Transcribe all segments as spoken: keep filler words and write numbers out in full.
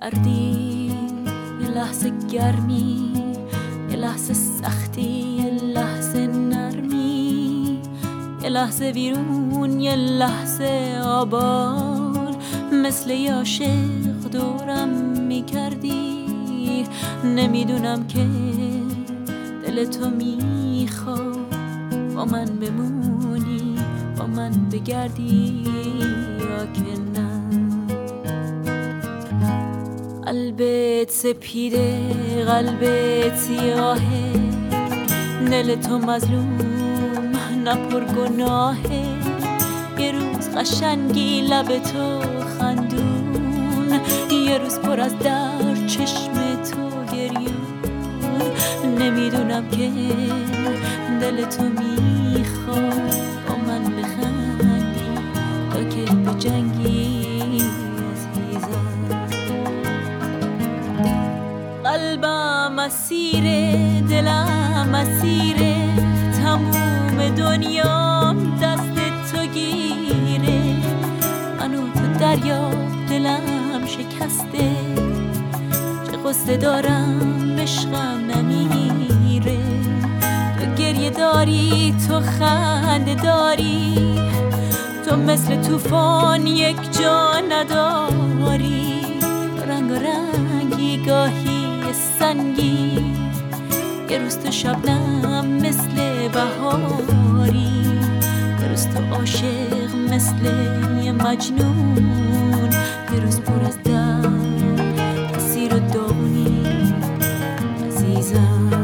سردی، یه لحظه گرمی، یه لحظه سختی، یه لحظه نرمی، یه لحظه ویرون، یه لحظه آباد. مثل یه عاشق دورم میکردی، نمیدونم که دل تو میخواد با من بمونی، با من بگردی یا که نه. قلبت سپیده، قلبت سیاهه، دل تو مظلوم نه پر گناهه. یه روز قشنگی لب تو خندون، یه روز پر از درد چشم تو گریون. نمیدونم که دل تو میخواد با من بخندی تا که بجنگی عزیزم. قلبم اسیره، دلم اسیره، تموم دنیام دست تو گیره. منو تو دریا، دلم شکسته، چه قصه دارم عشقم نمیره. تو گریه داری، تو خنده داری، تو مثل طوفان یک جا نداری. رنگ و رنگی گاهی سنگی، یه روز تو شبنم مثل بهاری، یه روز تو عاشق مثل یه مجنون، یه روز پر از درد، اسیر و داغونی عزیزم.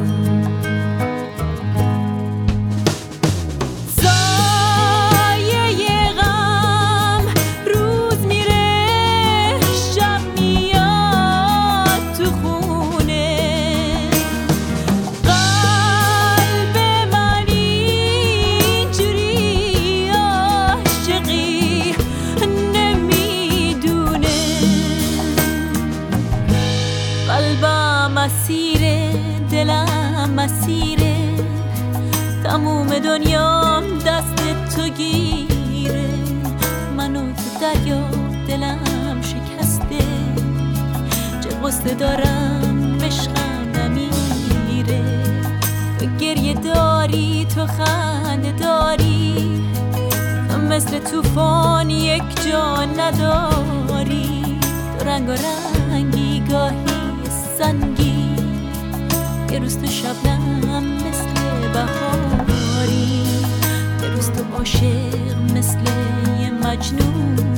قلبم اسیره، دلم اسیره، تموم دنیام دست تو گیره. منو تو دریا، دلم شکسته، چه قصه دارم عشقم نمیره. تو گریه داری، تو خنده داری، تو مثل طوفان یک جا نداری. تو رنگ و رنگی گاهی سنگی، یه روز تو شبنم مثل بهاری، یه روز تو عاشق مثل یه مجنون.